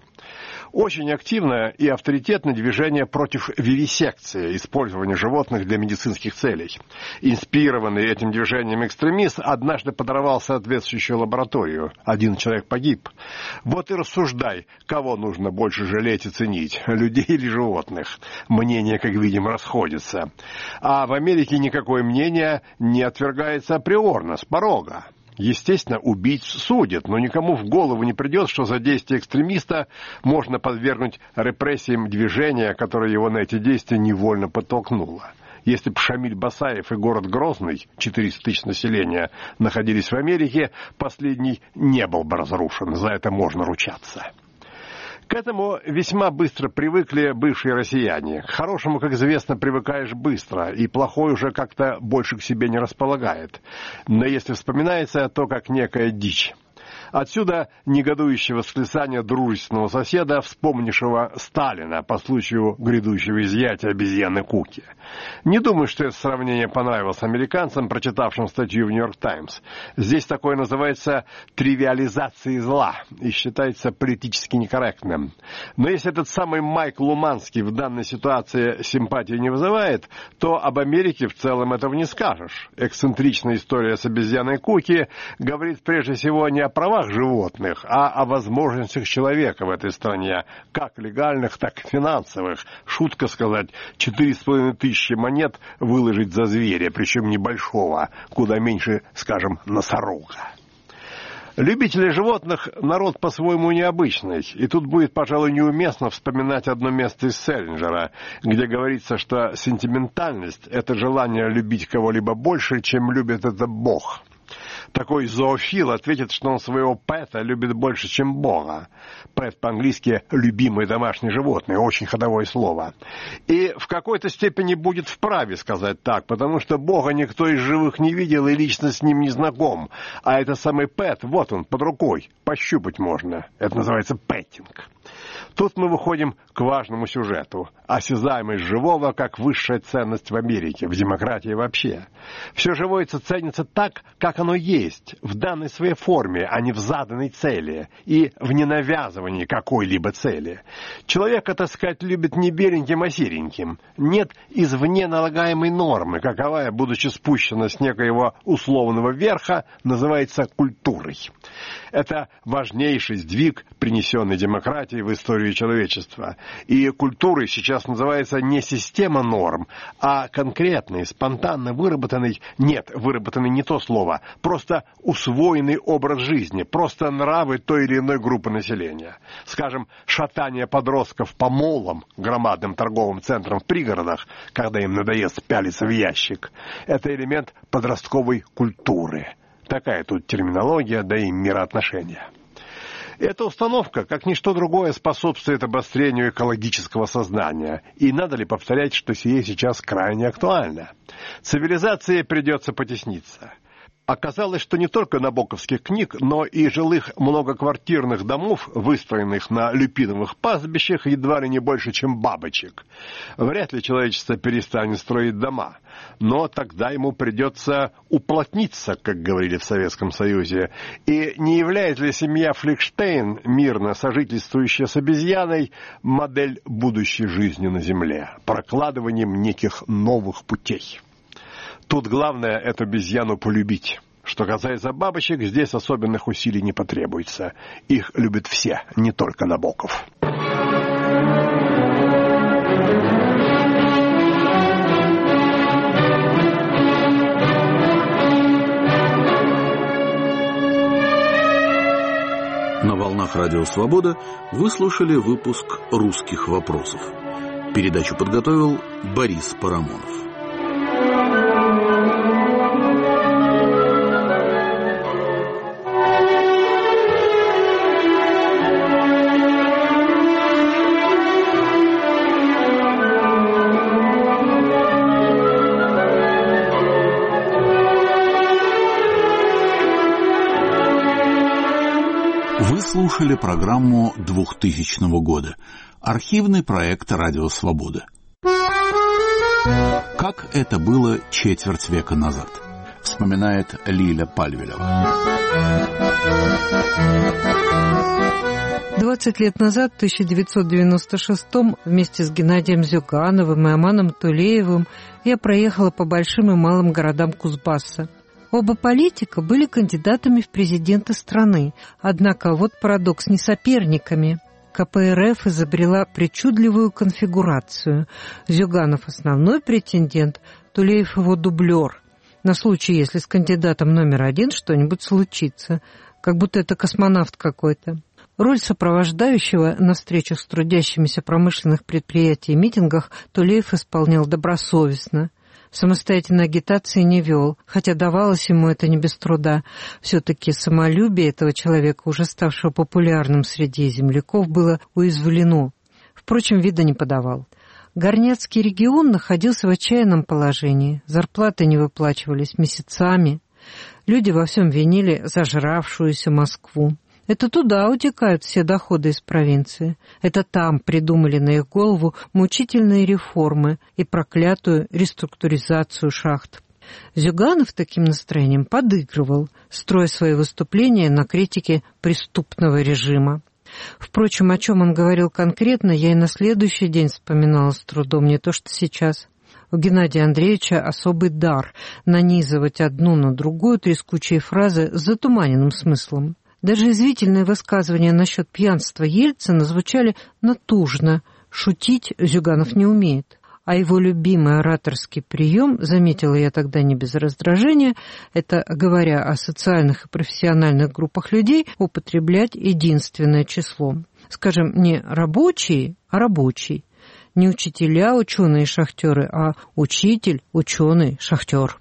Очень активное и авторитетное движение против вивисекции, использования животных для медицинских целей. Инспирированный этим движением экстремист однажды подорвал соответствующую лабораторию. Один человек погиб. Вот и рассуждай, кого нужно больше жалеть и ценить, людей или животных. Мнения, как видим, расходятся. А в Америке никакое мнение не отвергается априорно, с порога. Естественно, убийц судят, но никому в голову не придет, что за действия экстремиста можно подвергнуть репрессиям движения, которое его на эти действия невольно подтолкнуло. Если бы Шамиль Басаев и город Грозный, четыреста тысяч населения, находились в Америке, последний не был бы разрушен, за это можно ручаться. К этому весьма быстро привыкли бывшие россияне. К хорошему, как известно, привыкаешь быстро, и плохой уже как-то больше к себе не располагает. Но если вспоминается, то как некая дичь. Отсюда негодующее восклицание дружественного соседа, вспомнившего Сталина по случаю грядущего изъятия обезьяны Куки. Не думаю, что это сравнение понравилось американцам, прочитавшим статью в «Нью-Йорк Таймс». Здесь такое называется тривиализацией зла и считается политически некорректным. Но если этот самый Майк Луманский в данной ситуации симпатии не вызывает, то об Америке в целом этого не скажешь. Эксцентричная история с обезьяной Куки говорит прежде всего не о правах животных, а о возможностях человека в этой стране, как легальных, так и финансовых. Шутка сказать, четыре с половиной тысячи монет выложить за зверя, причем небольшого, куда меньше, скажем, носорога. Любители животных – народ по-своему необычный, и тут будет, пожалуй, неуместно вспоминать одно место из Селлинджера, где говорится, что сентиментальность – это желание любить кого-либо больше, чем любит это Бог. Такой зоофил ответит, что он своего пэта любит больше, чем Бога. Пэт по-английски «любимое домашнее животное», очень ходовое слово. И в какой-то степени будет вправе сказать так, потому что Бога никто из живых не видел и лично с ним не знаком. А это самый пэт, вот он, под рукой, пощупать можно. Это называется пэттинг. Тут мы выходим к важному сюжету. Осязаемость живого как высшая ценность в Америке, в демократии вообще. Все живое ценится так, как оно есть, в данной своей форме, а не в заданной цели и в ненавязывании какой-либо цели. Человека, так сказать, любит не беленьким, а сереньким. Нет извне налагаемой нормы, каковая, будучи спущена с некоего условного верха, называется культурой. Это важнейший сдвиг, принесенный демократией в историю человечества. И культурой сейчас называется не система норм, а конкретный, спонтанно выработанный, нет, выработанный не то слово, просто усвоенный образ жизни, просто нравы той или иной группы населения. Скажем, шатание подростков по молам, громадным торговым центрам в пригородах, когда им надоест пялиться в ящик, это элемент подростковой культуры. Такая тут терминология, да и мироотношения. Эта установка, как ничто другое, способствует обострению экологического сознания. И надо ли повторять, что сие сейчас крайне актуально? Цивилизации придется потесниться. Оказалось, что не только набоковских книг, но и жилых многоквартирных домов, выстроенных на люпиновых пастбищах, едва ли не больше, чем бабочек. Вряд ли человечество перестанет строить дома, но тогда ему придется уплотниться, как говорили в Советском Союзе. И не является ли семья Фликштейн, мирно сожительствующая с обезьяной, модель будущей жизни на Земле, прокладыванием неких новых путей? Тут главное эту обезьяну полюбить. Что касается бабочек, здесь особенных усилий не потребуется. Их любят все, не только Набоков. На волнах Радио Свобода вы слушали выпуск «Русских вопросов». Передачу подготовил Борис Парамонов. Вы слушали программу двухтысячного года. Архивный проект «Радио Свобода». Как это было четверть века назад, вспоминает Лиля Пальвелева. двадцать лет назад, в тысяча девятьсот девяносто шестом, вместе с Геннадием Зюгановым и Аманом Тулеевым я проехала по большим и малым городам Кузбасса. Оба политика были кандидатами в президенты страны, однако вот парадокс, не соперниками. ка пэ эр эф изобрела причудливую конфигурацию. Зюганов – основной претендент, Тулеев – его дублер. На случай, если с кандидатом номер один что-нибудь случится, как будто это космонавт какой-то. Роль сопровождающего на встречах с трудящимися промышленных предприятий и митингах Тулеев исполнял добросовестно. Самостоятельной агитации не вел, хотя давалось ему это не без труда. Все-таки самолюбие этого человека, уже ставшего популярным среди земляков, было уязвлено. Впрочем, вида не подавал. Горняцкий регион находился в отчаянном положении. Зарплаты не выплачивались месяцами. Люди во всем винили зажравшуюся Москву. Это туда утекают все доходы из провинции. Это там придумали на их голову мучительные реформы и проклятую реструктуризацию шахт. Зюганов таким настроением подыгрывал, строя свои выступления на критике преступного режима. Впрочем, о чем он говорил конкретно, я и на следующий день вспоминала с трудом, не то что сейчас. У Геннадия Андреевича особый дар нанизывать одну на другую трескучие фразы с затуманенным смыслом. Даже извительные высказывания насчет пьянства Ельцина звучали натужно. Шутить Зюганов не умеет. А его любимый ораторский прием, заметила я тогда не без раздражения, это, говоря о социальных и профессиональных группах людей, употреблять единственное число. Скажем, не рабочие, а рабочий. Не учителя, ученые, шахтеры, а учитель, ученый, шахтер.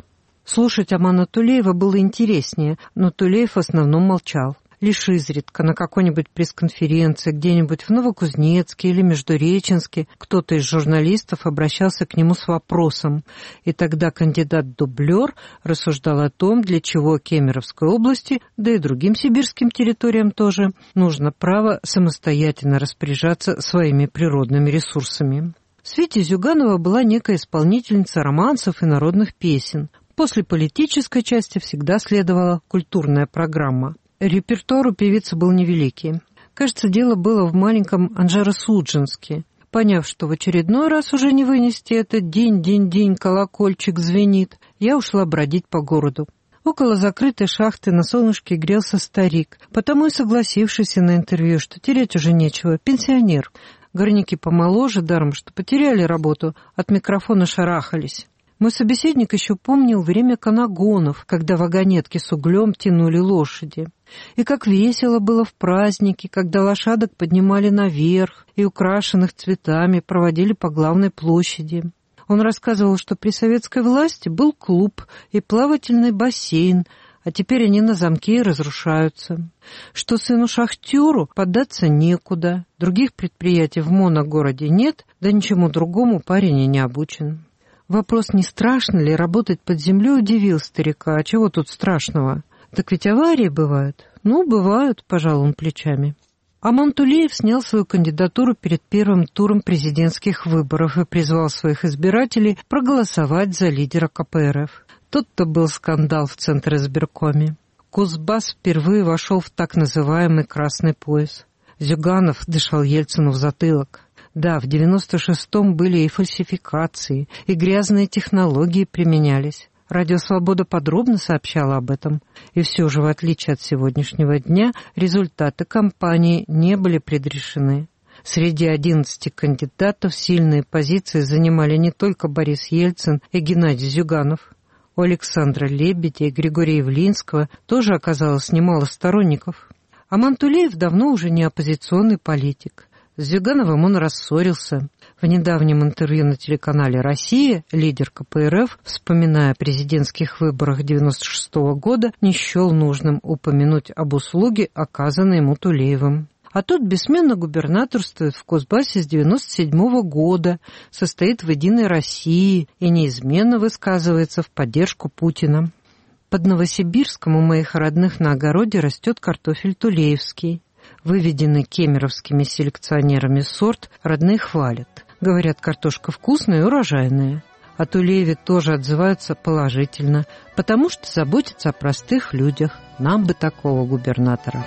Слушать Амана Тулеева было интереснее, но Тулеев в основном молчал. Лишь изредка на какой-нибудь пресс-конференции где-нибудь в Новокузнецке или Междуреченске кто-то из журналистов обращался к нему с вопросом, и тогда кандидат-дублер рассуждал о том, для чего Кемеровской области, да и другим сибирским территориям тоже, нужно право самостоятельно распоряжаться своими природными ресурсами. В свете Зюганова была некая исполнительница романсов и народных песен. После политической части всегда следовала культурная программа. Репертуар у певицы был невеликий. Кажется, дело было в маленьком Анжеро-Судженске. Поняв, что в очередной раз уже не вынести этот день-день-день колокольчик звенит, я ушла бродить по городу. Около закрытой шахты на солнышке грелся старик, потому и согласившийся на интервью, что терять уже нечего, пенсионер. Горняки помоложе, даром что потеряли работу, от микрофона шарахались. Мой собеседник еще помнил время канагонов, когда вагонетки с углем тянули лошади. И как весело было в празднике, когда лошадок поднимали наверх и украшенных цветами проводили по главной площади. Он рассказывал, что при советской власти был клуб и плавательный бассейн, а теперь они на замке и разрушаются. Что сыну-шахтеру податься некуда, других предприятий в моногороде нет, да ничему другому парень и не обучен. Вопрос, не страшно ли работать под землей, удивил старика. А чего тут страшного? Так ведь аварии бывают. Ну, бывают, пожал он плечами. Аман Тулеев снял свою кандидатуру перед первым туром президентских выборов и призвал своих избирателей проголосовать за лидера ка пэ эр эф. Тут-то был скандал в Центризбиркоме. Кузбасс впервые вошел в так называемый «красный пояс». Зюганов дышал Ельцину в затылок. Да, в девяносто шестом были и фальсификации, и грязные технологии применялись. Радио «Свобода» подробно сообщало об этом. И все же, в отличие от сегодняшнего дня, результаты кампании не были предрешены. Среди одиннадцати кандидатов сильные позиции занимали не только Борис Ельцин и Геннадий Зюганов. У Александра Лебедя и Григория Явлинского тоже оказалось немало сторонников. Аман Тулеев давно уже не оппозиционный политик. С Зюгановым он рассорился. В недавнем интервью на телеканале «Россия» лидер ка пэ эр эф, вспоминая о президентских выборах девяносто шестого года, не счел нужным упомянуть об услуге, оказанной ему Тулеевым. А тот бессменно губернаторствует в Кузбассе с девяносто седьмого года, состоит в «Единой России» и неизменно высказывается в поддержку Путина. Под Новосибирском у моих родных на огороде растет картофель тулеевский. Выведенный кемеровскими селекционерами сорт родные хвалят. Говорят, картошка вкусная и урожайная. О Тулееве тоже отзываются положительно, потому что заботятся о простых людях. Нам бы такого губернатора.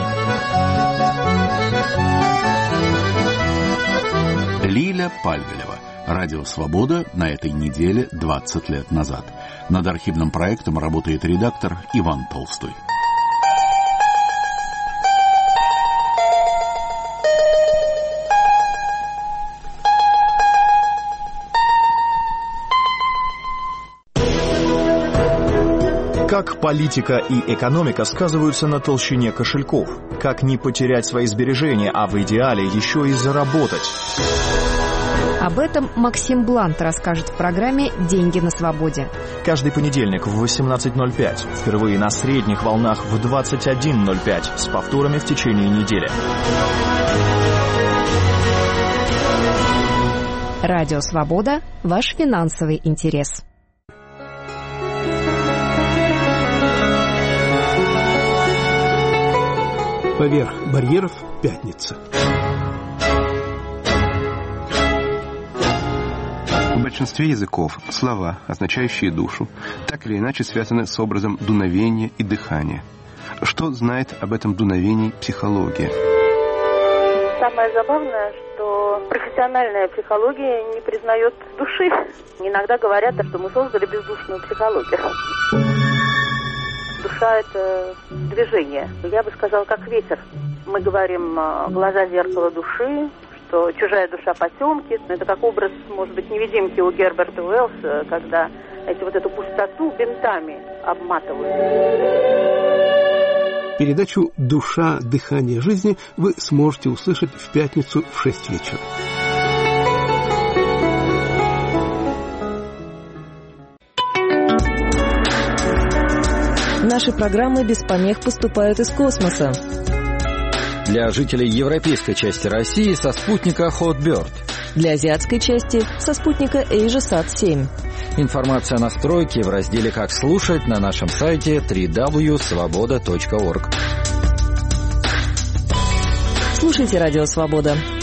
Лиля Пальвелева. Радио «Свобода» на этой неделе двадцать лет назад. Над архивным проектом работает редактор Иван Толстой. Как политика и экономика сказываются на толщине кошельков? Как не потерять свои сбережения, а в идеале еще и заработать? Об этом Максим Блант расскажет в программе «Деньги на свободе». Каждый понедельник в восемнадцать ноль пять. Впервые на средних волнах в двадцать один ноль пять. С повторами в течение недели. Радио «Свобода» – ваш финансовый интерес. Поверх барьеров. Пятница. В большинстве языков слова, означающие душу, так или иначе связаны с образом дуновения и дыхания. Что знает об этом дуновении психология? Самое забавное, что профессиональная психология не признает души. Иногда говорят, что мы создали бездушную психологию. Душа – это движение. Я бы сказала, как ветер. Мы говорим «глаза зеркало души», что чужая душа потемки. Это как образ, может быть, невидимки у Герберта Уэллса, когда эти вот эту пустоту бинтами обматывают. Передачу «Душа. Дыхание жизни» вы сможете услышать в пятницу в шесть вечера. Наши программы без помех поступают из космоса. Для жителей европейской части России со спутника Hotbird. Для азиатской части со спутника AsiaSat семь. Информация о настройке в разделе «Как слушать» на нашем сайте дабл-ю дабл ю дабл ю точка свобода точка орг. Слушайте «Радио Свобода».